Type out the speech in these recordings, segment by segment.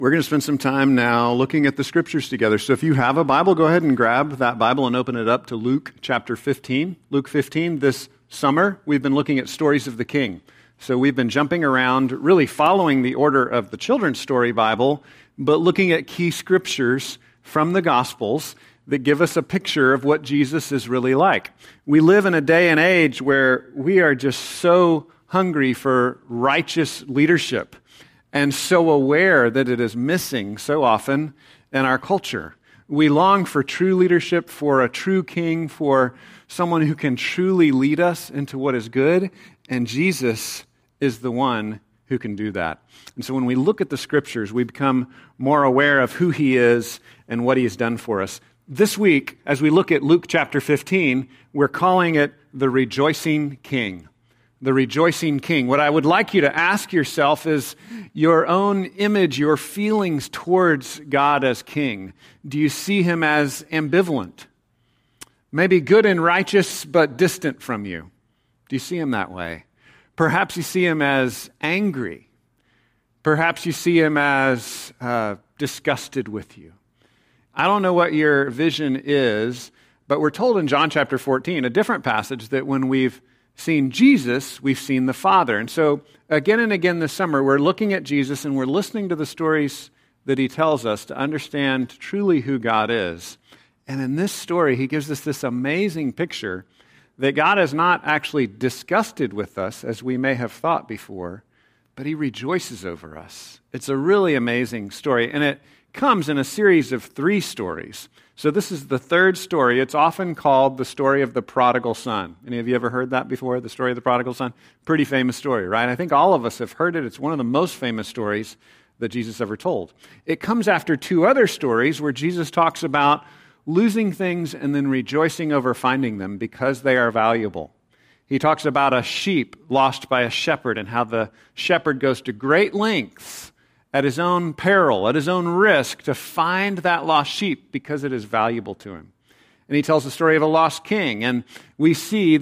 We're going to spend some time now looking at the scriptures together. So if you have a Bible, go ahead and grab that Bible and open it up to Luke chapter 15. Luke 15, this summer, we've been looking at stories of the king. So we've been jumping around, really following the order of the children's story Bible, but looking at key scriptures from the Gospels that give us a picture of what Jesus is really like. We live in a day and age where we are just so hungry for righteous leadership and so aware that it is missing so often in our culture. We long for true leadership, for a true king, for someone who can truly lead us into what is good, and Jesus is the one who can do that. And so when we look at the scriptures, we become more aware of who he is and what he has done for us. This week, as we look at Luke chapter 15, we're calling it the Rejoicing King. The Rejoicing King. What I would like you to ask yourself is your own image, your feelings towards God as King. Do you see him as ambivalent? Maybe good and righteous, but distant from you. Do you see him that way? Perhaps you see him as angry. Perhaps you see him as disgusted with you. I don't know what your vision is, but we're told in John chapter 14, a different passage, that when we've seen Jesus, we've seen the Father. And so again and again this summer, we're looking at Jesus and we're listening to the stories that he tells us to understand truly who God is. And in this story, he gives us this amazing picture that God is not actually disgusted with us, as we may have thought before, but he rejoices over us. It's a really amazing story, and it comes in a series of 3 stories. So this is the 3rd story. It's often called the story of the prodigal son. Any of you ever heard that before, the story of the prodigal son? Pretty famous story, right? I think all of us have heard it. It's one of the most famous stories that Jesus ever told. It comes after 2 other stories where Jesus talks about losing things and then rejoicing over finding them because they are valuable. He talks about a sheep lost by a shepherd and how the shepherd goes to great lengths at his own peril, at his own risk, to find that lost sheep because it is valuable to him. And he tells the story of a lost king, and we see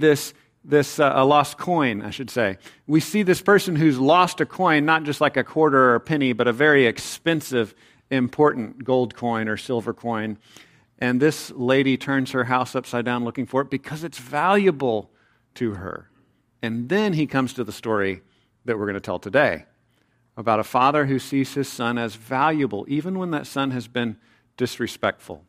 a lost coin, I should say. We see this person who's lost a coin, not just like a quarter or a penny, but a very expensive, important gold coin or silver coin. And this lady turns her house upside down looking for it because it's valuable to her. And then he comes to the story that we're going to tell today, about a father who sees his son as valuable, even when that son has been disrespectful.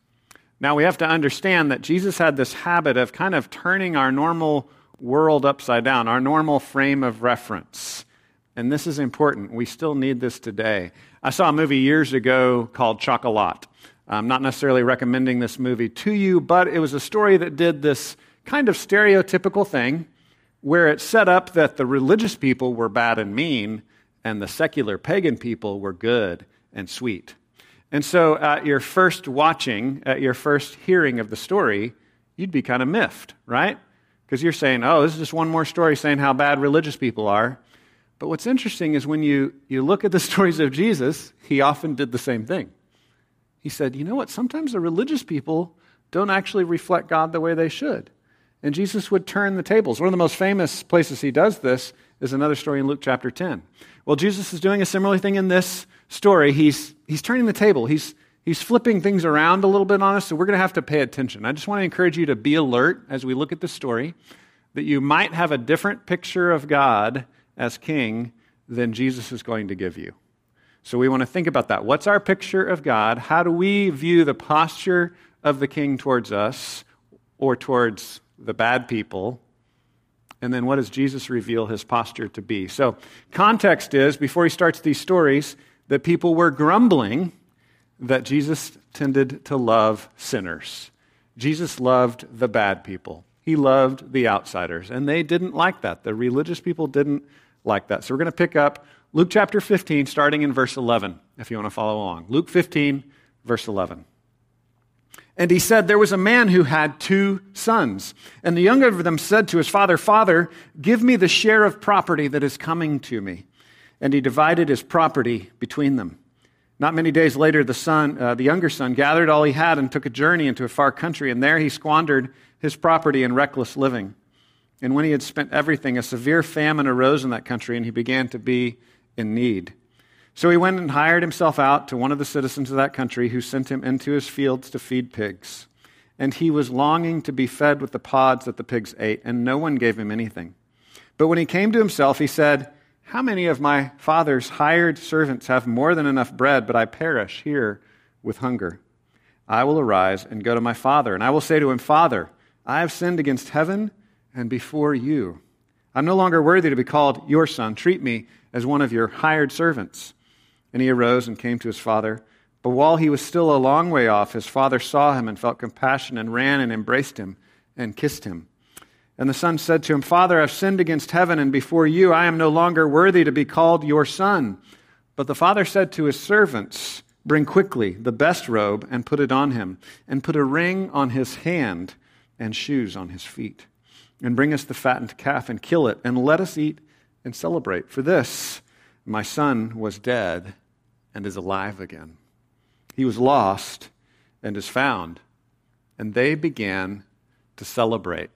Now, we have to understand that Jesus had this habit of kind of turning our normal world upside down, our normal frame of reference. And this is important. We still need this today. I saw a movie years ago called Chocolat. I'm not necessarily recommending this movie to you, but it was a story that did this kind of stereotypical thing where it set up that the religious people were bad and mean, and the secular pagan people were good and sweet. And so at your first watching, at your first hearing of the story, you'd be kind of miffed, right? Because you're saying, oh, this is just one more story saying how bad religious people are. But what's interesting is when you look at the stories of Jesus, he often did the same thing. He said, you know what, sometimes the religious people don't actually reflect God the way they should. And Jesus would turn the tables. One of the most famous places he does this is another story in Luke chapter 10. Well, Jesus is doing a similar thing in this story. He's turning the table. He's flipping things around a little bit on us, so we're going to have to pay attention. I just want to encourage you to be alert as we look at the story, that you might have a different picture of God as king than Jesus is going to give you. So we want to think about that. What's our picture of God? How do we view the posture of the king towards us or towards the bad people? And then what does Jesus reveal his posture to be? So context is, before he starts these stories, that people were grumbling that Jesus tended to love sinners. Jesus loved the bad people. He loved the outsiders, and they didn't like that. The religious people didn't like that. So we're going to pick up Luke chapter 15, starting in verse 11, if you want to follow along. Luke 15, verse 11. And he said, there was a man who had 2 sons. And the younger of them said to his father, Father, give me the share of property that is coming to me. And he divided his property between them. Not many days later, the younger son gathered all he had and took a journey into a far country. And there he squandered his property in reckless living. And when he had spent everything, a severe famine arose in that country, and he began to be in need. So he went and hired himself out to one of the citizens of that country, who sent him into his fields to feed pigs. And he was longing to be fed with the pods that the pigs ate, and no one gave him anything. But when he came to himself, he said, 'How many of my father's hired servants have more than enough bread, but I perish here with hunger? I will arise and go to my father, and I will say to him, Father, I have sinned against heaven and before you. I'm no longer worthy to be called your son. Treat me as one of your hired servants.' And he arose and came to his father. But while he was still a long way off, his father saw him and felt compassion and ran and embraced him and kissed him. And the son said to him, 'Father, I've sinned against heaven and before you. I am no longer worthy to be called your son.' But the father said to his servants, 'Bring quickly the best robe and put it on him, and put a ring on his hand and shoes on his feet. And bring us the fattened calf and kill it, and let us eat and celebrate. For this, my son was dead and is alive again. He was lost and is found.' And they began to celebrate."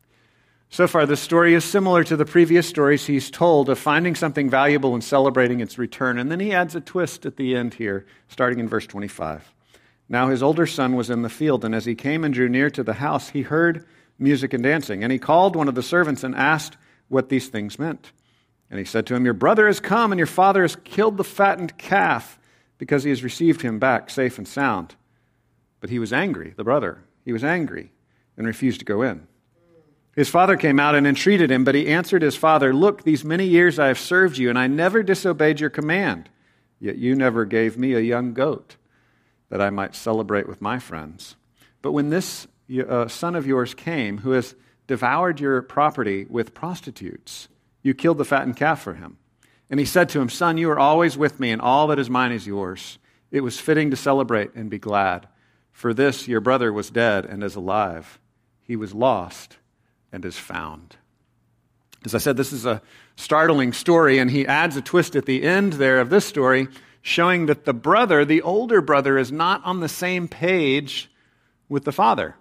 So far, this story is similar to the previous stories he's told of finding something valuable and celebrating its return. And then he adds a twist at the end here, starting in verse 25. "Now his older son was in the field, and as he came and drew near to the house, he heard music and dancing. And he called one of the servants and asked what these things meant. And he said to him, 'Your brother has come, and your father has killed the fattened calf, because he has received him back safe and sound.' But he was angry," the brother, "he was angry and refused to go in. His father came out and entreated him, but he answered his father, 'Look, these many years I have served you, and I never disobeyed your command. Yet you never gave me a young goat that I might celebrate with my friends. But when this son of yours came, who has devoured your property with prostitutes, you killed the fattened calf for him.' And he said to him, 'Son, you are always with me, and all that is mine is yours. It was fitting to celebrate and be glad. For this your brother was dead and is alive. He was lost and is found.'" As I said, this is a startling story, and he adds a twist at the end there of this story, showing that the brother, the older brother, is not on the same page with the father.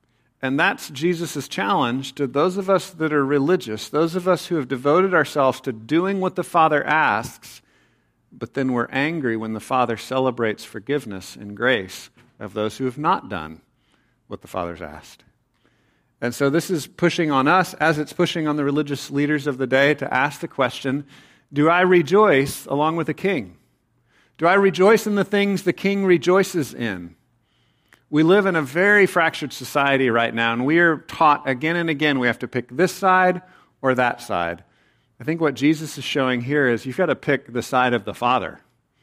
And that's Jesus' challenge to those of us that are religious, those of us who have devoted ourselves to doing what the Father asks, but then we're angry when the Father celebrates forgiveness and grace of those who have not done what the Father's asked. And so this is pushing on us, as it's pushing on the religious leaders of the day, to ask the question, do I rejoice along with the king? Do I rejoice in the things the king rejoices in? We live in a very fractured society right now, and we are taught again and again we have to pick this side or that side. I think what Jesus is showing here is you've got to pick the side of the Father,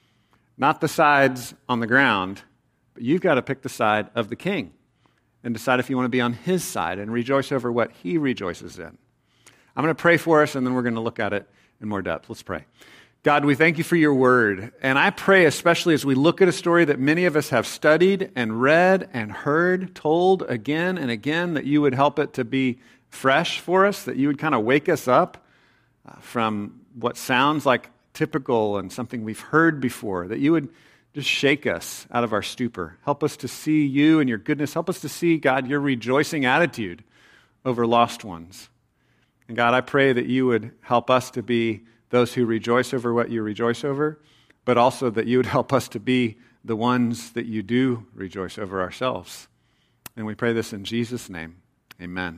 not the sides on the ground, but you've got to pick the side of the King and decide if you want to be on his side and rejoice over what he rejoices in. I'm going to pray for us, and then we're going to look at it in more depth. Let's pray. God, we thank you for your word. And I pray, especially as we look at a story that many of us have studied and read and heard, told again and again, that you would help it to be fresh for us, that you would kind of wake us up from what sounds like typical and something we've heard before, that you would just shake us out of our stupor. Help us to see you and your goodness. Help us to see, God, your rejoicing attitude over lost ones. And God, I pray that you would help us to be those who rejoice over what you rejoice over, but also that you would help us to be the ones that you do rejoice over ourselves. And we pray this in Jesus' name. Amen.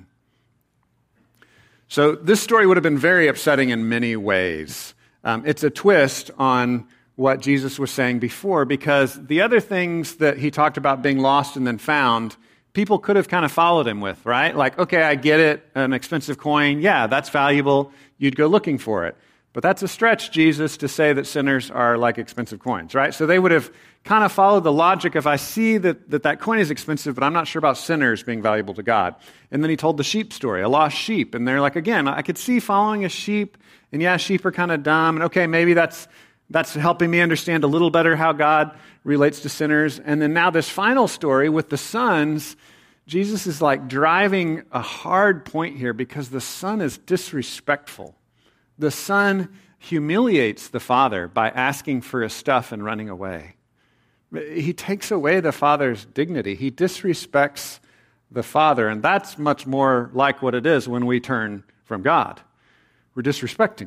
So this story would have been very upsetting in many ways. It's a twist on what Jesus was saying before, because the other things that he talked about being lost and then found, people could have kind of followed him with, right? Like, okay, I get it, an expensive coin, yeah, that's valuable, you'd go looking for it. But that's a stretch, Jesus, to say that sinners are like expensive coins, right? So they would have kind of followed the logic, if I see that coin is expensive, but I'm not sure about sinners being valuable to God. And then he told the sheep story, a lost sheep. And they're like, again, I could see following a sheep, and yeah, sheep are kind of dumb, and okay, maybe that's helping me understand a little better how God relates to sinners. And then now this final story with the sons, Jesus is like driving a hard point here because the son is disrespectful. The son humiliates the father by asking for his stuff and running away. He takes away the father's dignity. He disrespects the father, and that's much more like what it is when we turn from God. We're disrespecting him.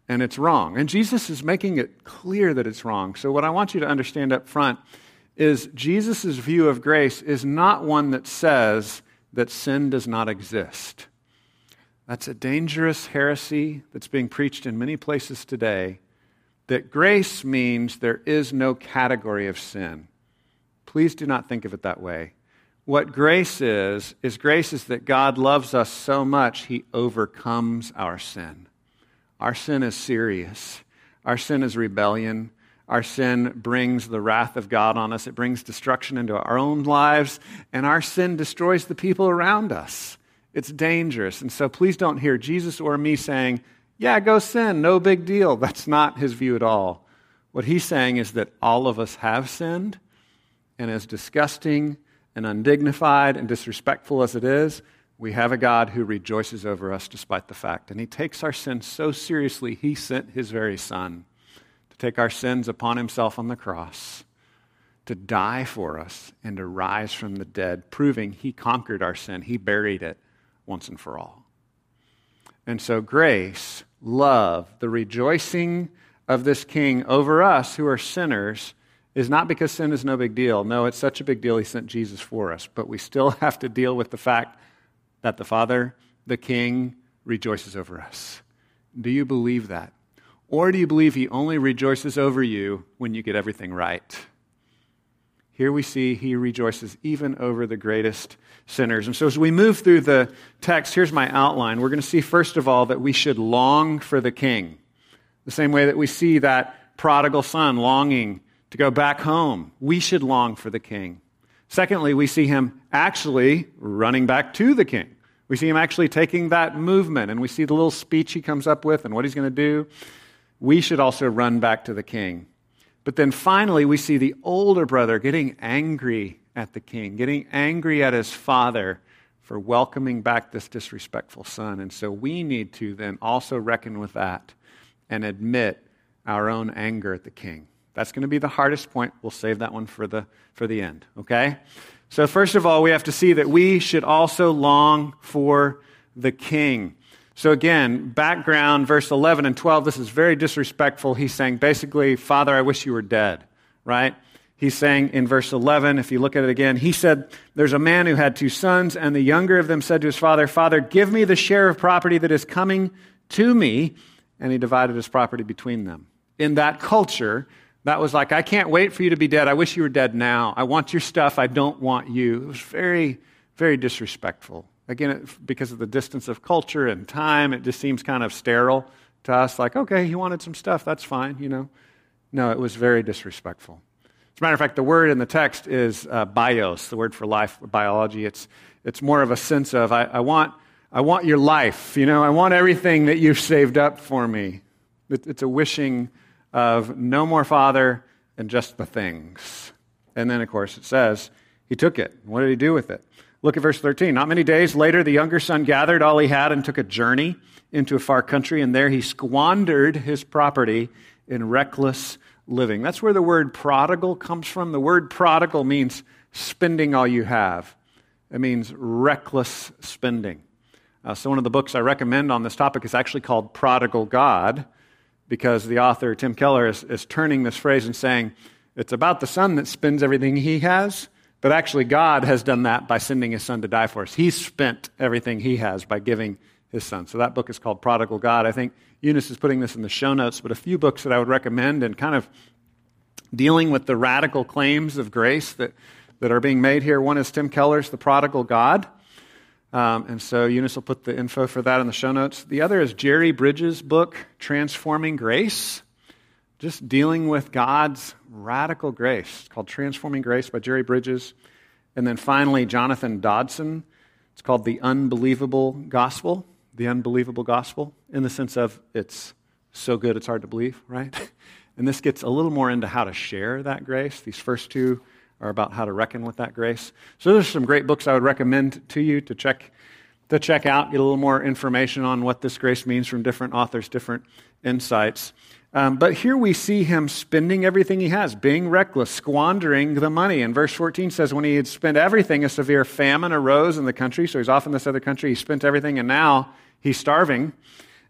and it's wrong. And Jesus is making it clear that it's wrong. So what I want you to understand up front is Jesus' view of grace is not one that says that sin does not exist. That's a dangerous heresy that's being preached in many places today, that grace means there is no category of sin. Please do not think of it that way. What grace is that God loves us so much, he overcomes our sin. Our sin is serious. Our sin is rebellion. Our sin brings the wrath of God on us. It brings destruction into our own lives, and our sin destroys the people around us. It's dangerous. And so please don't hear Jesus or me saying, yeah, go sin, no big deal. That's not his view at all. What he's saying is that all of us have sinned, and as disgusting and undignified and disrespectful as it is, we have a God who rejoices over us despite the fact. And he takes our sins so seriously, he sent his very son to take our sins upon himself on the cross, to die for us and to rise from the dead, proving he conquered our sin. He buried it once and for all. And so grace, love, the rejoicing of this king over us who are sinners is not because sin is no big deal. No, it's such a big deal he sent Jesus for us. But we still have to deal with the fact that the Father, the King, rejoices over us. Do you believe that? Or do you believe he only rejoices over you when you get everything right? Here we see he rejoices even over the greatest sinners. And so as we move through the text, here's my outline. We're going to see, first of all, that we should long for the King. The same way that we see that prodigal son longing to go back home. We should long for the King. Secondly, we see him actually running back to the King. We see him actually taking that movement, and we see the little speech he comes up with and what he's going to do. We should also run back to the King. But then finally, we see the older brother getting angry at the king, getting angry at his father for welcoming back this disrespectful son. And so we need to then also reckon with that and admit our own anger at the king. That's going to be the hardest point. We'll save that one for the end, okay? So first of all, we have to see that we should also long for the king. So again, background, verse 11 and 12, this is very disrespectful. He's saying basically, Father, I wish you were dead, right? He's saying in verse 11, if you look at it again, he said, there's a man who had 2 sons, and the younger of them said to his father, Father, give me the share of property that is coming to me. And he divided his property between them. In that culture, that was like, I can't wait for you to be dead. I wish you were dead now. I want your stuff. I don't want you. It was very, very disrespectful. Again, because of the distance of culture and time, it just seems kind of sterile to us. Like, okay, he wanted some stuff. That's fine, you know. No, it was very disrespectful. As a matter of fact, the word in the text is bios, the word for life, biology. It's more of a sense of, I want your life, you know. I want everything that you've saved up for me. It's a wishing of no more father and just the things. And then, of course, it says he took it. What did he do with it? Look at verse 13. Not many days later, the younger son gathered all he had and took a journey into a far country, and there he squandered his property in reckless living. That's where the word prodigal comes from. The word prodigal means spending all you have. It means reckless spending. So one of the books I recommend on this topic is actually called Prodigal God, because the author, Tim Keller, is turning this phrase and saying, it's about the son that spends everything he has, but actually God has done that by sending his son to die for us. He's spent everything he has by giving his son. So that book is called Prodigal God. I think Eunice is putting this in the show notes, but a few books that I would recommend and kind of dealing with the radical claims of grace that are being made here. One is Tim Keller's The Prodigal God. And so Eunice will put the info for that in the show notes. The other is Jerry Bridges' book, Transforming Grace, just dealing with God's radical grace. It's called Transforming Grace by Jerry Bridges. And then finally, Jonathan Dodson. It's called The Unbelievable Gospel. The Unbelievable Gospel, in the sense of it's so good it's hard to believe, right? And this gets a little more into how to share that grace. These first two are about how to reckon with that grace. So those are some great books I would recommend to you to check out, get a little more information on what this grace means from different authors, different insights. But here we see him spending everything he has, being reckless, squandering the money. And verse 14 says, when he had spent everything, a severe famine arose in the country. So he's off in this other country. He spent everything, and now he's starving.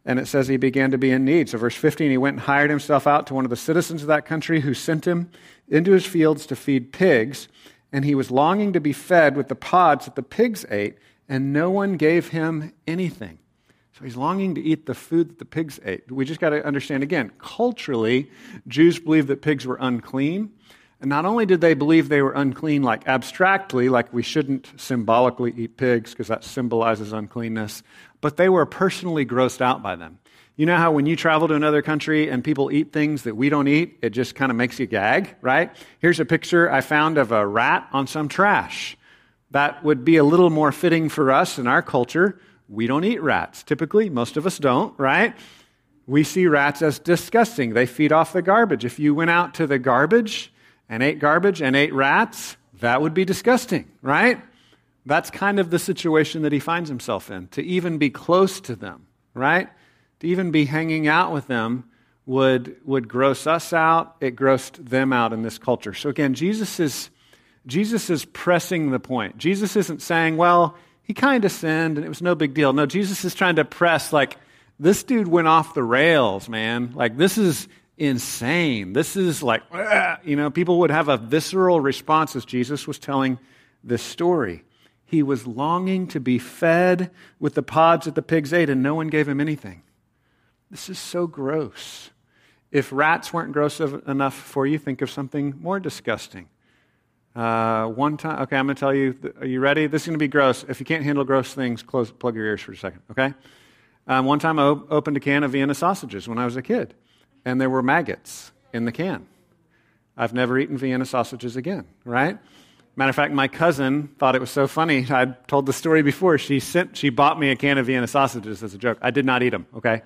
And it says he began to be in need. So verse 15, he went and hired himself out to one of the citizens of that country who sent him into his fields to feed pigs. And he was longing to be fed with the pods that the pigs ate, and no one gave him anything. So he's longing to eat the food that the pigs ate. We just got to understand again, culturally, Jews believed that pigs were unclean. And not only did they believe they were unclean, like abstractly, like we shouldn't symbolically eat pigs because that symbolizes uncleanness, but they were personally grossed out by them. You know how when you travel to another country and people eat things that we don't eat, it just kind of makes you gag, right? Here's a picture I found of a rat on some trash. That would be a little more fitting for us in our culture. We don't eat rats. Typically, most of us don't, right? We see rats as disgusting. They feed off the garbage. If you went out to the garbage and ate rats, that would be disgusting, right? That's kind of the situation that he finds himself in. To even be close to them, right? To even be hanging out with them would gross us out. It grossed them out in this culture. So again, Jesus is pressing the point. Jesus isn't saying, well, he kind of sinned and it was no big deal. No, Jesus is trying to press like, this dude went off the rails, man. Like, this is insane. This is like, people would have a visceral response as Jesus was telling this story. He was longing to be fed with the pods that the pigs ate, and no one gave him anything. This is so gross. If rats weren't gross enough for you, think of something more disgusting. One time, okay, I'm going to tell you, are you ready? This is going to be gross. If you can't handle gross things, plug your ears for a second, okay? One time I opened a can of Vienna sausages when I was a kid, and there were maggots in the can. I've never eaten Vienna sausages again, right? Matter of fact, my cousin thought it was so funny. I told the story before. She bought me a can of Vienna sausages as a joke. I did not eat them, okay?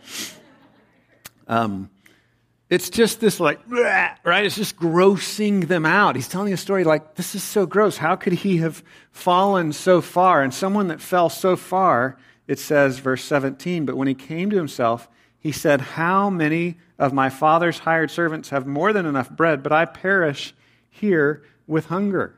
It's just this like, right? It's just grossing them out. He's telling a story like, this is so gross. How could he have fallen so far? And someone that fell so far, it says, verse 17, but when he came to himself, he said, how many of my father's hired servants have more than enough bread, but I perish here with hunger?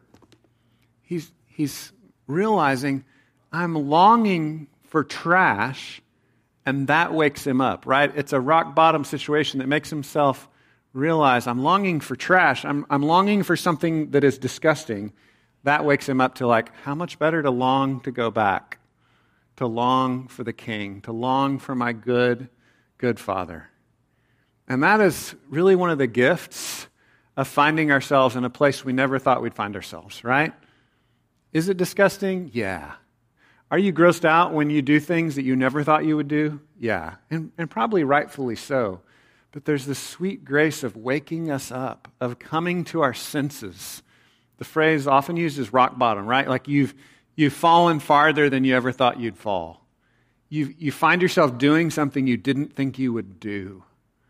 He's realizing, I'm longing for trash, and that wakes him up, right? It's a rock bottom situation that makes himself realize, I'm longing for trash. I'm longing for something that is disgusting. That wakes him up to like, how much better to long to go back, to long for the King, to long for my good Father. And that is really one of the gifts of finding ourselves in a place we never thought we'd find ourselves, right? Is it disgusting? Yeah. Are you grossed out when you do things that you never thought you would do? Yeah, and probably rightfully so. But there's this sweet grace of waking us up, of coming to our senses. The phrase often used is rock bottom, right? Like you've fallen farther than you ever thought you'd fall. You find yourself doing something you didn't think you would do.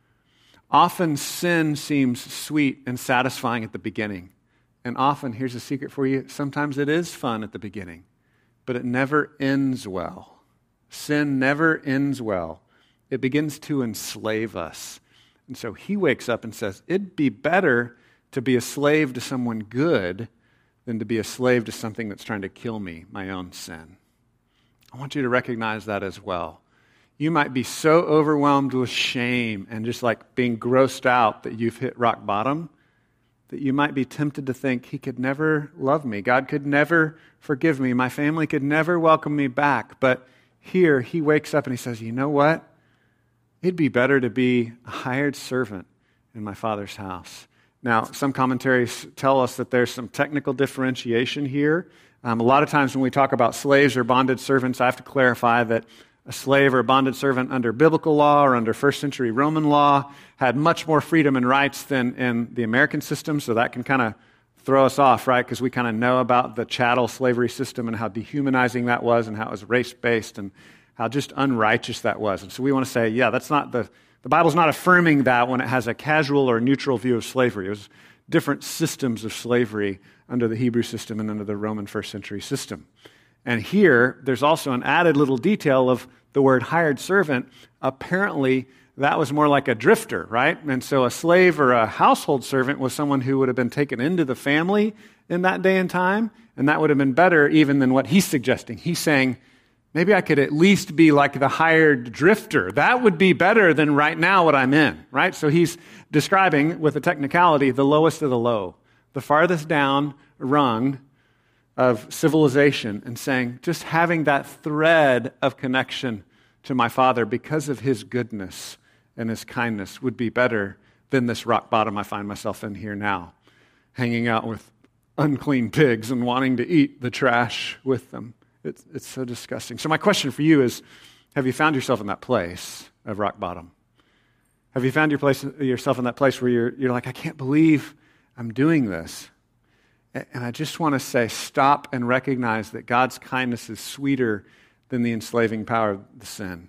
Often sin seems sweet and satisfying at the beginning. And often, here's a secret for you, sometimes it is fun at the beginning, but it never ends well. Sin never ends well. It begins to enslave us. And so he wakes up and says, it'd be better to be a slave to someone good than to be a slave to something that's trying to kill me, my own sin. I want you to recognize that as well. You might be so overwhelmed with shame and just like being grossed out that you've hit rock bottom, that you might be tempted to think, he could never love me. God could never forgive me. My family could never welcome me back. But here, he wakes up and he says, you know what? It'd be better to be a hired servant in my Father's house. Now, some commentaries tell us that there's some technical differentiation here. A lot of times when we talk about slaves or bonded servants, I have to clarify that a slave or a bonded servant under biblical law or under first century Roman law had much more freedom and rights than in the American system, so that can kind of throw us off, right? Because we kind of know about the chattel slavery system and how dehumanizing that was and how it was race-based and how just unrighteous that was. And so we want to say, yeah, that's not the Bible's not affirming that when it has a casual or neutral view of slavery. It was different systems of slavery under the Hebrew system and under the Roman first century system. And here, there's also an added little detail of the word hired servant. Apparently, that was more like a drifter, right? And so a slave or a household servant was someone who would have been taken into the family in that day and time, and that would have been better even than what he's suggesting. He's saying, Maybe I could at least be like the hired drifter. That would be better than right now what I'm in, right? So he's describing, with a technicality, the lowest of the low, the farthest down rung of civilization, and saying, just having that thread of connection to my Father because of his goodness and his kindness would be better than this rock bottom I find myself in here now, hanging out with unclean pigs and wanting to eat the trash with them. It's so disgusting. So my question for you is, have you found yourself in that place of rock bottom? Have you found yourself in that place where you're like, I can't believe I'm doing this? And I just want to say, stop and recognize that God's kindness is sweeter than the enslaving power of the sin.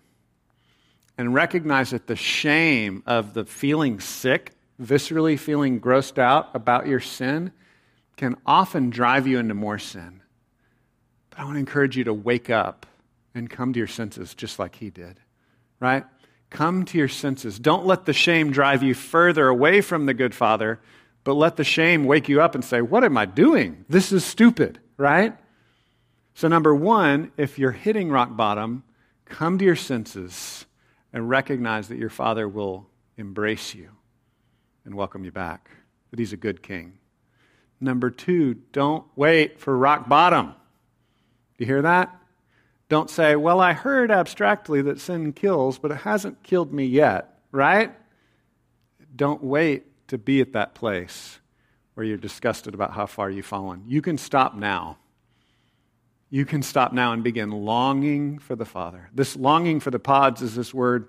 And recognize that the shame of the feeling sick, viscerally feeling grossed out about your sin, can often drive you into more sin. But I want to encourage you to wake up and come to your senses just like he did, right? Come to your senses. Don't let the shame drive you further away from the good Father, but let the shame wake you up and say, what am I doing? This is stupid, right? So number one, if you're hitting rock bottom, come to your senses and recognize that your Father will embrace you and welcome you back, that he's a good king. Number two, don't wait for rock bottom. You hear that? Don't say, well, I heard abstractly that sin kills, but it hasn't killed me yet, right? Don't wait to be at that place where you're disgusted about how far you've fallen. You can stop now. You can stop now and begin longing for the Father. This longing for the pods is this word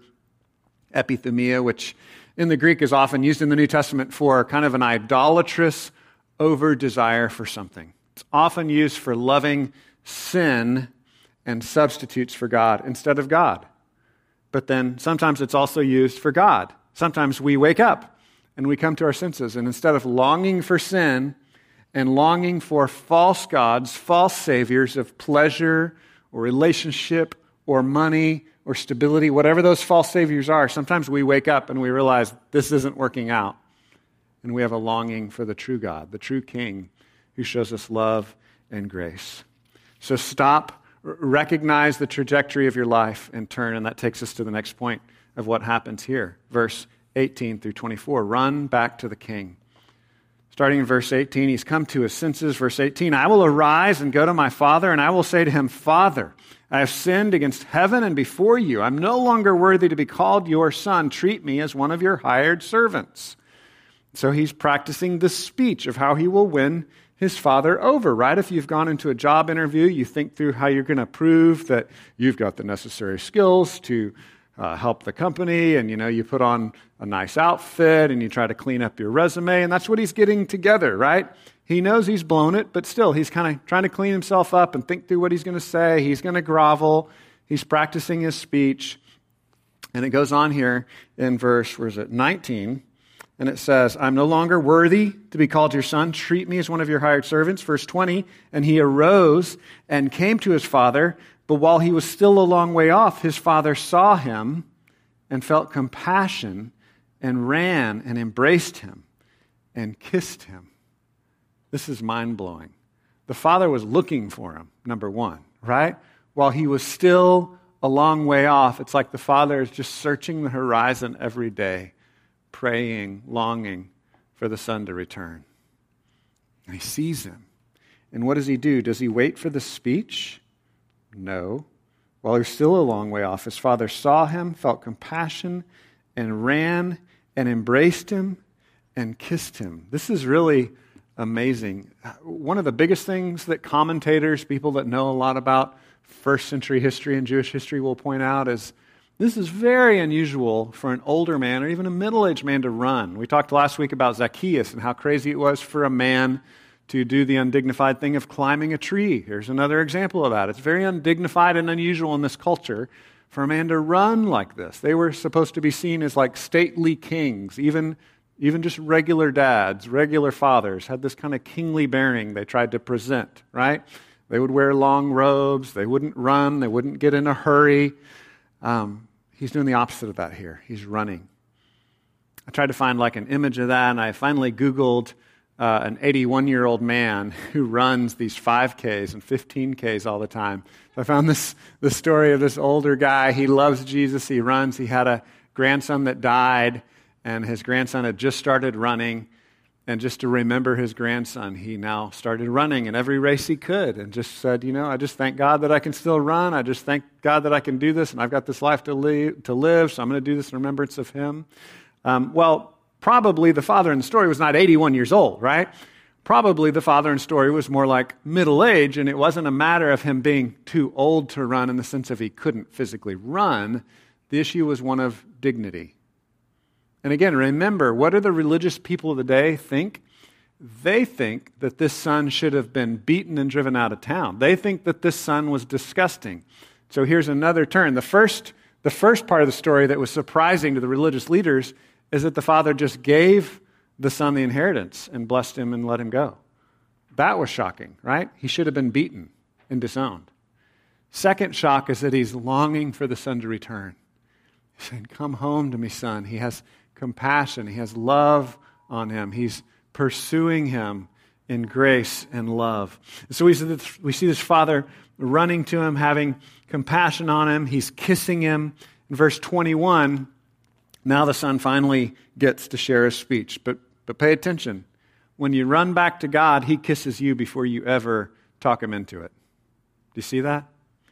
epithumia, which in the Greek is often used in the New Testament for kind of an idolatrous over-desire for something. It's often used for loving sin and substitutes for God instead of God. But then sometimes it's also used for God. Sometimes we wake up and we come to our senses, and instead of longing for sin and longing for false gods, false saviors of pleasure or relationship or money or stability, whatever those false saviors are, sometimes we wake up and we realize this isn't working out. And we have a longing for the true God, the true King, who shows us love and grace. So stop, recognize the trajectory of your life, and turn. And that takes us to the next point of what happens here. Verse 18 through 24. Run back to the King. Starting in verse 18, he's come to his senses. Verse 18, I will arise and go to my father, and I will say to him, Father, I have sinned against heaven and before you. I'm no longer worthy to be called your son. Treat me as one of your hired servants. So he's practicing the speech of how he will win his father over, right? If you've gone into a job interview, you think through how you're going to prove that you've got the necessary skills to help the company, and you put on a nice outfit and you try to clean up your resume, and that's what he's getting together, right? He knows he's blown it, but still he's kind of trying to clean himself up and think through what he's going to say. He's going to grovel. He's practicing his speech. And it goes on here in verse, 19, and it says, I'm no longer worthy to be called your son. Treat me as one of your hired servants. Verse 20, and he arose and came to his father, but while he was still a long way off, his father saw him and felt compassion and ran and embraced him and kissed him. This is mind-blowing. The father was looking for him, number one, right? While he was still a long way off, it's like the father is just searching the horizon every day, praying, longing for the son to return. And he sees him. And what does he do? Does he wait for the speech? No. While he was still a long way off, his father saw him, felt compassion, and ran and embraced him and kissed him. This is really amazing. One of the biggest things that commentators, people that know a lot about first century history and Jewish history will point out is this is very unusual for an older man or even a middle-aged man to run. We talked last week about Zacchaeus and how crazy it was for a man to do the undignified thing of climbing a tree. Here's another example of that. It's very undignified and unusual in this culture for a man to run like this. They were supposed to be seen as like stately kings. Even just regular dads, regular fathers had this kind of kingly bearing they tried to present, right? They would wear long robes. They wouldn't run. They wouldn't get in a hurry. He's doing the opposite of that here. He's running. I tried to find like an image of that, and I finally Googled an 81-year-old man who runs these 5Ks and 15Ks all the time. So I found this story of this older guy. He loves Jesus. He runs. He had a grandson that died, and his grandson had just started running. And just to remember his grandson, he now started running in every race he could and just said, I just thank God that I can still run. I just thank God that I can do this, and I've got this life to live, so I'm going to do this in remembrance of him. Probably the father in the story was not 81 years old, right? Probably the father in the story was more like middle age, and it wasn't a matter of him being too old to run in the sense of he couldn't physically run. The issue was one of dignity. And again, remember, what do the religious people of the day think? They think that this son should have been beaten and driven out of town. They think that this son was disgusting. So here's another turn. The first part of the story that was surprising to the religious leaders is that the father just gave the son the inheritance and blessed him and let him go. That was shocking, right? He should have been beaten and disowned. Second shock is that he's longing for the son to return. He's saying, come home to me, son. He has compassion. He has love on him. He's pursuing him in grace and love. So we see this father running to him, having compassion on him. He's kissing him. In verse 21, now the son finally gets to share his speech. But pay attention. When you run back to God, he kisses you before you ever talk him into it. Do you see that?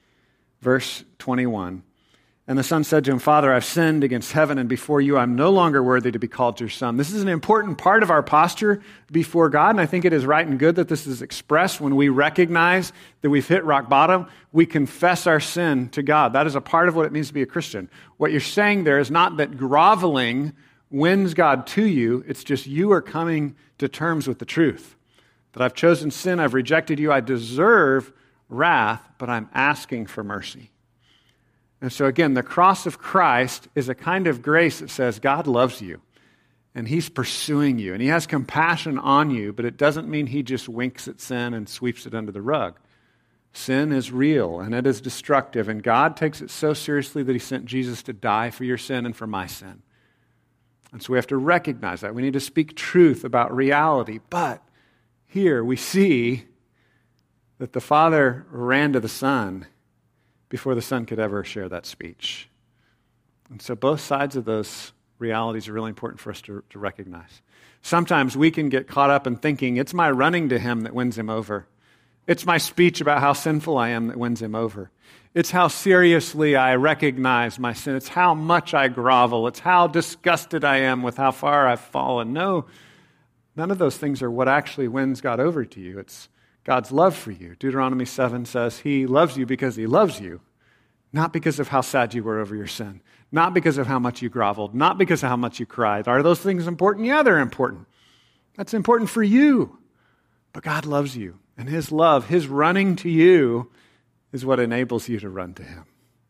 Verse 21. And the son said to him, Father, I've sinned against heaven and before you. I'm no longer worthy to be called your son. This is an important part of our posture before God, and I think it is right and good that this is expressed when we recognize that we've hit rock bottom. We confess our sin to God. That is a part of what it means to be a Christian. What you're saying there is not that groveling wins God to you. It's just you are coming to terms with the truth. That I've chosen sin, I've rejected you, I deserve wrath, but I'm asking for mercy. And so again, the cross of Christ is a kind of grace that says God loves you and he's pursuing you and he has compassion on you, but it doesn't mean he just winks at sin and sweeps it under the rug. Sin is real and it is destructive, and God takes it so seriously that he sent Jesus to die for your sin and for my sin. And so we have to recognize that. We need to speak truth about reality. But here we see that the Father ran to the Son before the Son could ever share that speech. And so both sides of those realities are really important for us to recognize. Sometimes we can get caught up in thinking it's my running to him that wins him over. It's my speech about how sinful I am that wins him over. It's how seriously I recognize my sin. It's how much I grovel. It's how disgusted I am with how far I've fallen. No, none of those things are what actually wins God over to you. It's God's love for you. Deuteronomy 7 says he loves you because he loves you, not because of how sad you were over your sin, not because of how much you groveled, not because of how much you cried. Are those things important? Yeah, they're important. That's important for you. But God loves you, and his love, his running to you, is what enables you to run to him.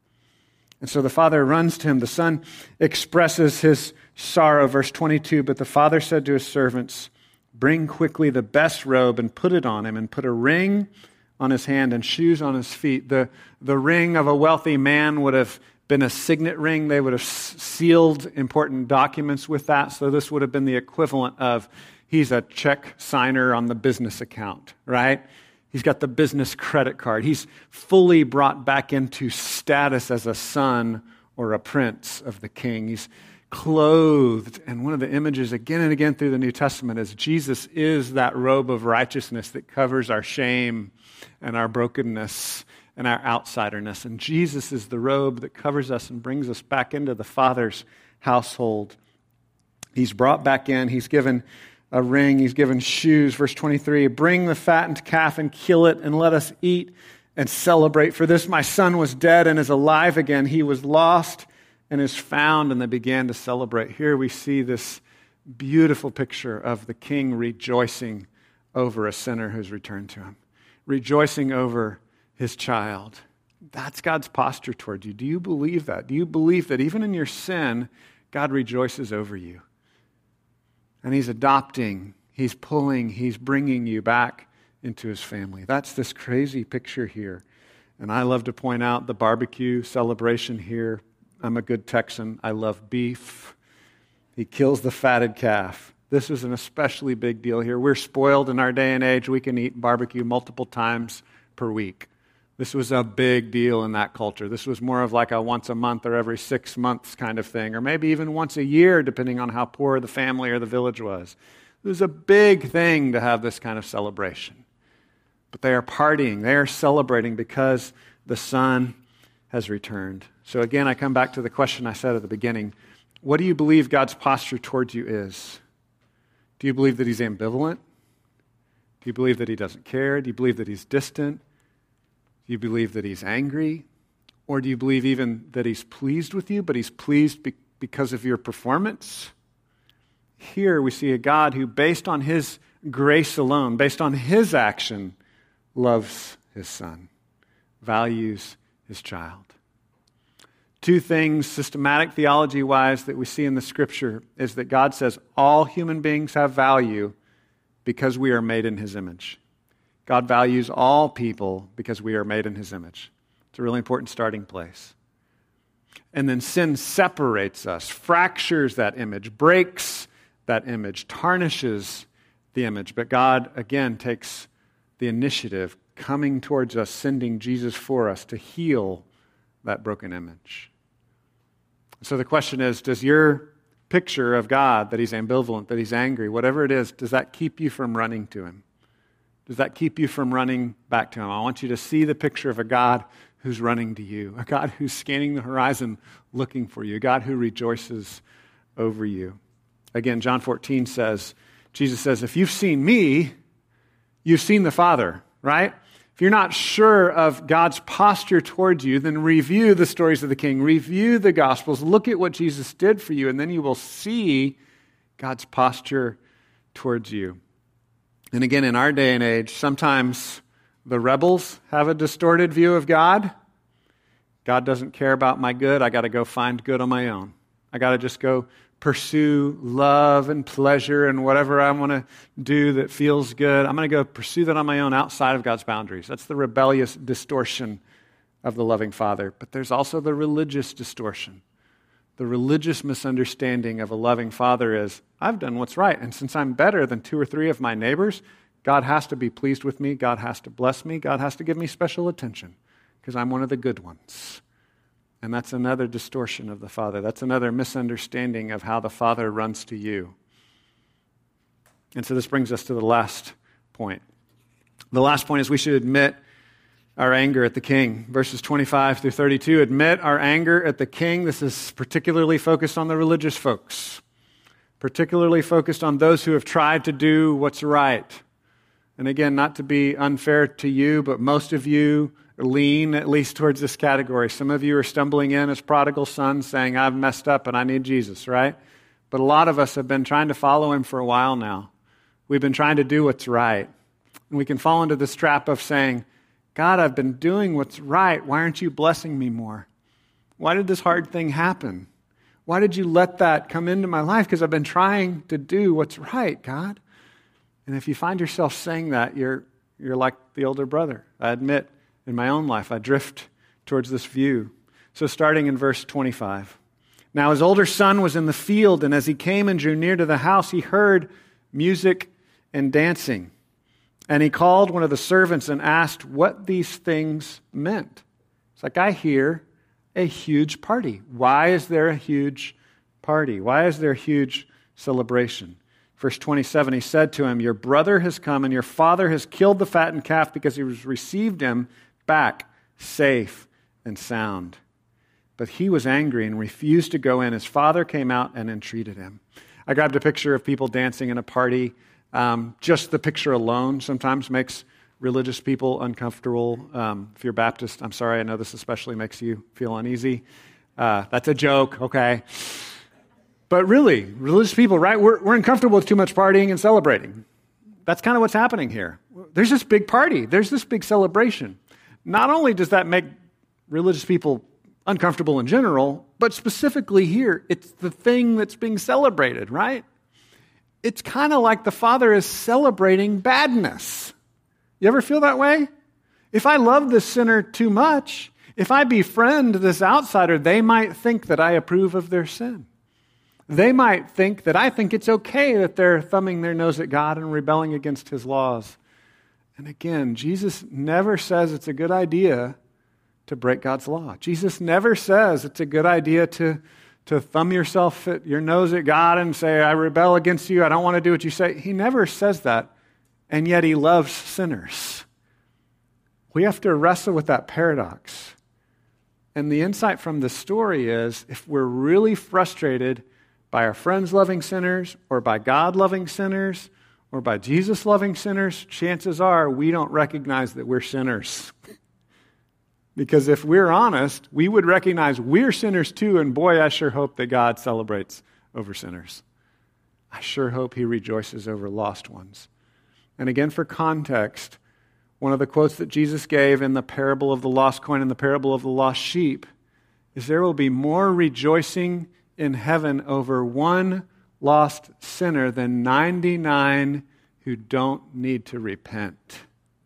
And so the Father runs to him. The Son expresses his sorrow. Verse 22, but the Father said to his servants, bring quickly the best robe and put it on him, and put a ring on his hand and shoes on his feet. The ring of a wealthy man would have been a signet ring. They would have sealed important documents with that. So this would have been the equivalent of he's a check signer on the business account, right? He's got the business credit card. He's fully brought back into status as a son or a prince of the king. He's clothed. And one of the images again and again through the New Testament is Jesus is that robe of righteousness that covers our shame and our brokenness and our outsiderness. And Jesus is the robe that covers us and brings us back into the Father's household. He's brought back in. He's given a ring. He's given shoes. Verse 23, bring the fattened calf and kill it, and let us eat and celebrate. For this my son was dead and is alive again. He was lost and is found. And they began to celebrate. Here we see this beautiful picture of the king rejoicing over a sinner who's returned to him, rejoicing over his child. That's God's posture toward you. Do you believe that? Do you believe that even in your sin, God rejoices over you? And he's adopting, he's pulling, he's bringing you back into his family. That's this crazy picture here. And I love to point out the barbecue celebration here. I'm a good Texan. I love beef. He kills the fatted calf. This was an especially big deal here. We're spoiled in our day and age. We can eat barbecue multiple times per week. This was a big deal in that culture. This was more of like a once a month or every 6 months kind of thing, or maybe even once a year, depending on how poor the family or the village was. It was a big thing to have this kind of celebration. But they are partying. They are celebrating because the Son has returned. So again, I come back to the question I said at the beginning. What do you believe God's posture towards you is? Do you believe that He's ambivalent? Do you believe that He doesn't care? Do you believe that He's distant? Do you believe that He's angry? Or do you believe even that He's pleased with you, but He's pleased because of your performance? Here we see a God who, based on His grace alone, based on His action, loves His Son, values His child. Two things, systematic theology-wise, that we see in the Scripture is that God says all human beings have value because we are made in His image. God values all people because we are made in His image. It's a really important starting place. And then sin separates us, fractures that image, breaks that image, tarnishes the image. But God, again, takes the initiative, coming towards us, sending Jesus for us to heal that broken image. So the question is, does your picture of God, that He's ambivalent, that He's angry, whatever it is, does that keep you from running to Him? Does that keep you from running back to Him? I want you to see the picture of a God who's running to you, a God who's scanning the horizon looking for you, a God who rejoices over you. Again, John 14 says, Jesus says, if you've seen me, you've seen the Father, right? If you're not sure of God's posture towards you, then review the stories of the King, review the Gospels, look at what Jesus did for you, and then you will see God's posture towards you. And again, in our day and age, sometimes the rebels have a distorted view of God. God doesn't care about my good. I got to go find good on my own. I got to just go pursue love and pleasure and whatever I want to do that feels good. I'm going to go pursue that on my own outside of God's boundaries. That's the rebellious distortion of the loving Father. But there's also the religious distortion. The religious misunderstanding of a loving Father is, I've done what's right, and since I'm better than 2 or 3 of my neighbors, God has to be pleased with me, God has to bless me, God has to give me special attention, because I'm one of the good ones. And that's another distortion of the Father. That's another misunderstanding of how the Father runs to you. And so this brings us to the last point. The last point is we should admit our anger at the King. Verses 25 through 32, admit our anger at the King. This is particularly focused on the religious folks, particularly focused on those who have tried to do what's right. And again, not to be unfair to you, but most of you lean at least towards this category. Some of you are stumbling in as prodigal sons saying, I've messed up and I need Jesus, right? But a lot of us have been trying to follow Him for a while now. We've been trying to do what's right. And we can fall into this trap of saying, God, I've been doing what's right. Why aren't you blessing me more? Why did this hard thing happen? Why did you let that come into my life? Because I've been trying to do what's right, God. And if you find yourself saying that, you're like the older brother. I admit, in my own life, I drift towards this view. So starting in verse 25. Now his older son was in the field, and as he came and drew near to the house, he heard music and dancing. And he called one of the servants and asked what these things meant. It's like, I hear a huge party. Why is there a huge party? Why is there a huge celebration? Verse 27, he said to him, your brother has come and your father has killed the fattened calf because he has received him back safe and sound. But he was angry and refused to go in. His father came out and entreated him. I grabbed a picture of people dancing in a party. Just the picture alone sometimes makes religious people uncomfortable. If you're Baptist, I'm sorry, I know this especially makes you feel uneasy. That's a joke, okay? But really, religious people, right, we're uncomfortable with too much partying and celebrating. That's kind of what's happening here. There's this big party. There's this big celebration. Not only does that make religious people uncomfortable in general, but specifically here, it's the thing that's being celebrated, right? It's kind of like the Father is celebrating badness. You ever feel that way? If I love this sinner too much, if I befriend this outsider, they might think that I approve of their sin. they might think that I think it's okay that they're thumbing their nose at God and rebelling against his laws. And again, Jesus never says it's a good idea to break God's law. Jesus never says it's a good idea to thumb your nose at God and say, I rebel against you, I don't want to do what you say. He never says that, and yet he loves sinners. We have to wrestle with that paradox. And the insight from the story is, if we're really frustrated by our friends loving sinners, or by God loving sinners, or by Jesus loving sinners, chances are we don't recognize that we're sinners. Because if we're honest, we would recognize we're sinners too, and boy, I sure hope that God celebrates over sinners. I sure hope he rejoices over lost ones. And again, for context, one of the quotes that Jesus gave in the parable of the lost coin and the parable of the lost sheep is, there will be more rejoicing in heaven over one lost sinner than 99 who don't need to repent.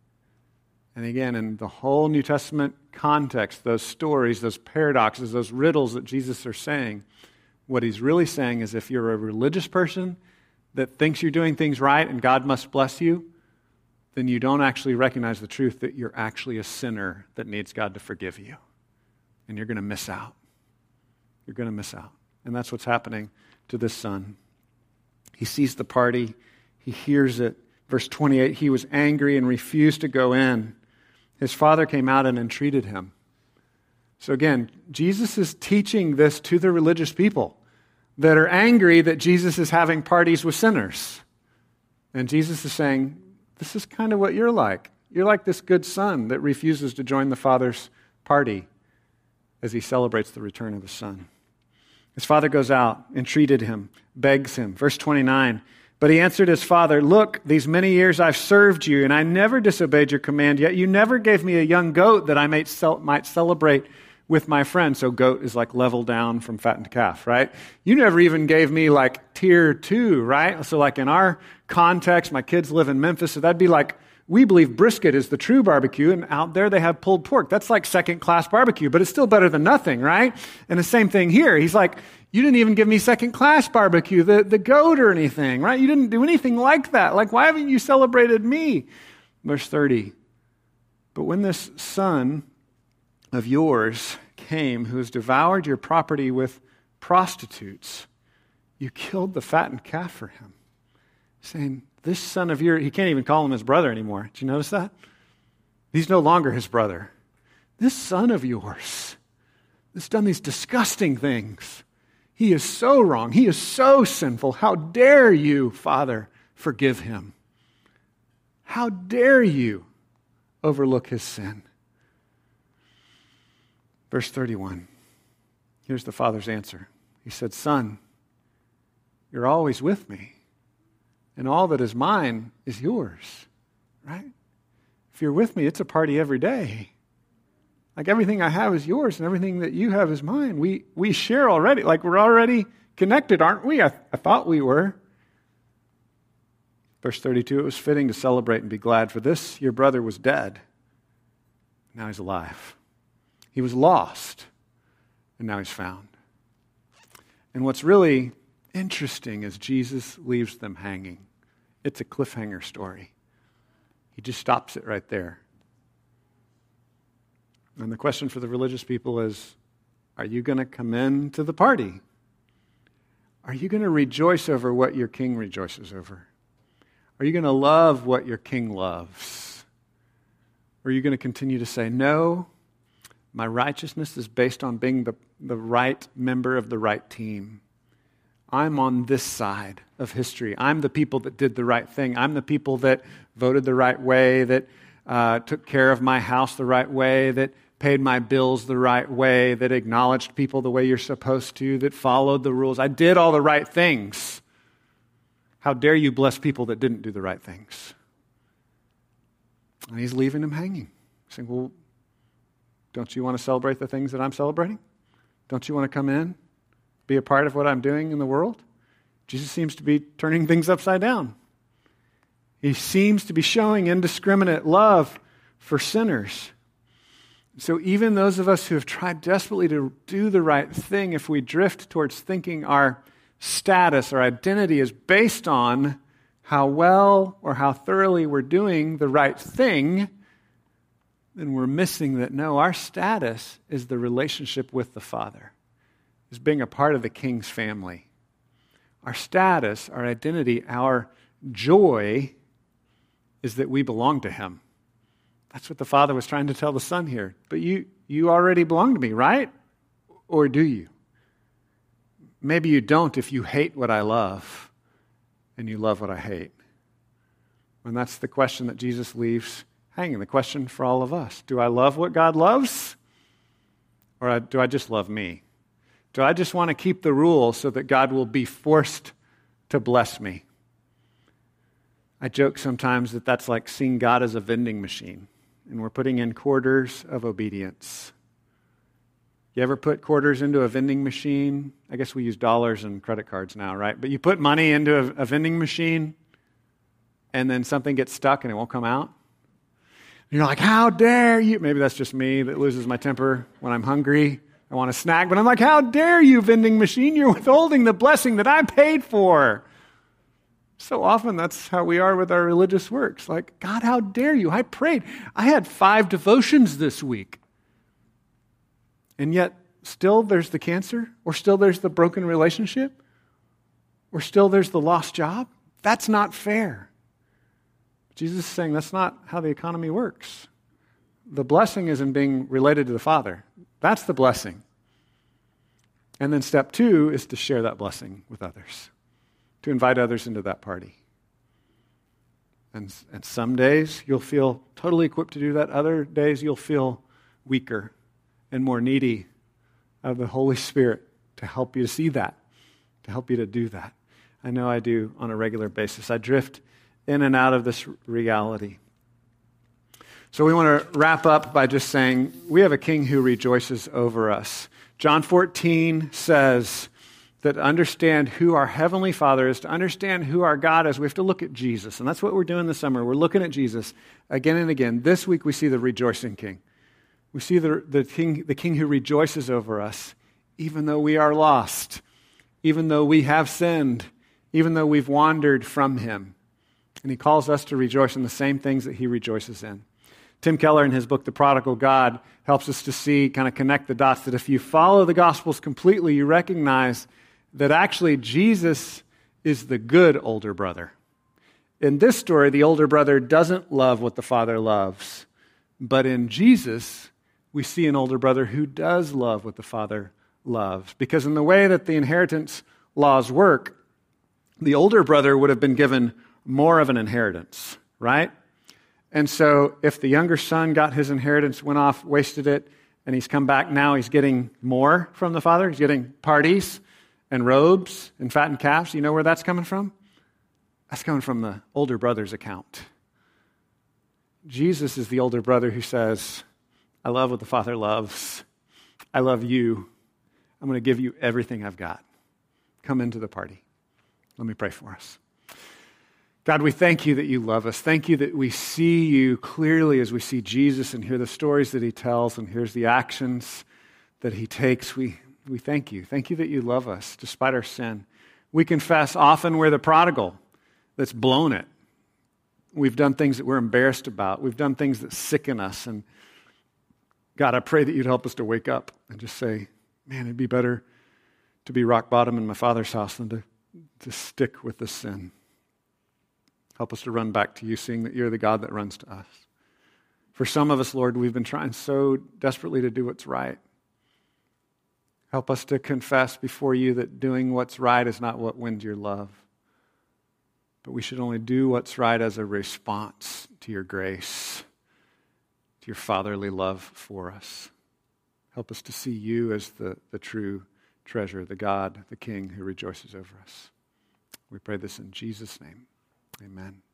And again, in the whole New Testament context, those stories, those paradoxes, those riddles that Jesus is saying, what he's really saying is, if you're a religious person that thinks you're doing things right and God must bless you, then you don't actually recognize the truth that you're actually a sinner that needs God to forgive you. And you're going to miss out. You're going to miss out. And that's what's happening to this son. He sees the party. He hears it. Verse 28, he was angry and refused to go in. His father came out and entreated him. So again, Jesus is teaching this to the religious people that are angry that Jesus is having parties with sinners. And Jesus is saying, this is kind of what you're like. You're like this good son that refuses to join the father's party as he celebrates the return of his son. His father goes out, entreated him, begs him. Verse 29, but he answered his father, look, these many years I've served you, and I never disobeyed your command, yet you never gave me a young goat that I might celebrate with my friends. So goat is like level down from fattened calf, right? You never even gave me like tier 2, right? So like in our context, my kids live in Memphis, so that'd be like, we believe brisket is the true barbecue, and out there they have pulled pork. That's like second-class barbecue, but it's still better than nothing, right? And the same thing here. He's like, you didn't even give me second-class barbecue, the goat or anything, right? You didn't do anything like that. Like, why haven't you celebrated me? Verse 30, but when this son of yours came, who has devoured your property with prostitutes, you killed the fattened calf for him, saying, this son of yours, he can't even call him his brother anymore. Did you notice that? He's no longer his brother. This son of yours has done these disgusting things. He is so wrong. He is so sinful. How dare you, Father, forgive him? How dare you overlook his sin? Verse 31. Here's the father's answer. He said, son, you're always with me, and all that is mine is yours, right? If you're with me, it's a party every day. Like everything I have is yours, and everything that you have is mine. We share already. Like we're already connected, aren't we? I thought we were. Verse 32, it was fitting to celebrate and be glad, for this your brother was dead. Now he's alive. He was lost, and now he's found. And what's really interesting is Jesus leaves them hanging. It's a cliffhanger story. He just stops it right there. And the question for the religious people is, are you going to come into the party? Are you going to rejoice over what your king rejoices over? Are you going to love what your king loves? Or are you going to continue to say, no, my righteousness is based on being the right member of the right team. I'm on this side of history. I'm the people that did the right thing. I'm the people that voted the right way, that took care of my house the right way, that paid my bills the right way, that acknowledged people the way you're supposed to, that followed the rules. I did all the right things. How dare you bless people that didn't do the right things? And he's leaving him hanging, saying, well, don't you want to celebrate the things that I'm celebrating? Don't you want to come in? Be a part of what I'm doing in the world? Jesus seems to be turning things upside down. He seems to be showing indiscriminate love for sinners. So even those of us who have tried desperately to do the right thing, if we drift towards thinking our status, our identity is based on how well or how thoroughly we're doing the right thing, then we're missing that, no, our status is the relationship with the Father, is being a part of the King's family. Our status, our identity, our joy is that we belong to Him. That's what the Father was trying to tell the Son here. But you already belong to me, right? Or do you? Maybe you don't if you hate what I love and you love what I hate. And that's the question that Jesus leaves hanging, the question for all of us. Do I love what God loves? Or do I just love me? Do I just want to keep the rules so that God will be forced to bless me? I joke sometimes that that's like seeing God as a vending machine, and we're putting in quarters of obedience. You ever put quarters into a vending machine? I guess we use dollars and credit cards now, right? But you put money into a vending machine, and then something gets stuck and it won't come out. And you're like, how dare you? Maybe that's just me that loses my temper when I'm hungry. I want a snack, but I'm like, how dare you, vending machine? You're withholding the blessing that I paid for. So often that's how we are with our religious works. Like, God, how dare you? I prayed. I had 5 devotions this week. And yet, still there's the cancer, or still there's the broken relationship, or still there's the lost job. That's not fair. Jesus is saying that's not how the economy works. The blessing is in being related to the Father. That's the blessing. And then step 2 is to share that blessing with others, to invite others into that party. And some days you'll feel totally equipped to do that. Other days you'll feel weaker and more needy of the Holy Spirit to help you to see that, to help you to do that. I know I do on a regular basis. I drift in and out of this reality. So we want to wrap up by just saying we have a King who rejoices over us. John 14 says that to understand who our Heavenly Father is, to understand who our God is, we have to look at Jesus. And that's what we're doing this summer. We're looking at Jesus again and again. This week we see the rejoicing King. We see the King who rejoices over us, even though we are lost, even though we have sinned, even though we've wandered from Him. And He calls us to rejoice in the same things that He rejoices in. Tim Keller, in his book, The Prodigal God, helps us to see, kind of connect the dots, that if you follow the Gospels completely, you recognize that actually Jesus is the good older brother. In this story, the older brother doesn't love what the father loves. But in Jesus, we see an older brother who does love what the Father loves. Because in the way that the inheritance laws work, the older brother would have been given more of an inheritance, right? And so if the younger son got his inheritance, went off, wasted it, and he's come back now, he's getting more from the Father. He's getting parties and robes and fattened calves. You know where that's coming from? That's coming from the older brother's account. Jesus is the older brother who says, I love what the Father loves. I love you. I'm going to give you everything I've got. Come into the party. Let me pray for us. God, we thank you that you love us. Thank you that we see you clearly as we see Jesus and hear the stories that he tells and hears the actions that he takes. We thank you. Thank you that you love us despite our sin. We confess often we're the prodigal that's blown it. We've done things that we're embarrassed about. We've done things that sicken us. And God, I pray that you'd help us to wake up and just say, man, it'd be better to be rock bottom in my Father's house than to stick with the sin. Help us to run back to you, seeing that you're the God that runs to us. For some of us, Lord, we've been trying so desperately to do what's right. Help us to confess before you that doing what's right is not what wins your love. But we should only do what's right as a response to your grace, to your fatherly love for us. Help us to see you as the true treasure, the God, the King who rejoices over us. We pray this in Jesus' name. Amen.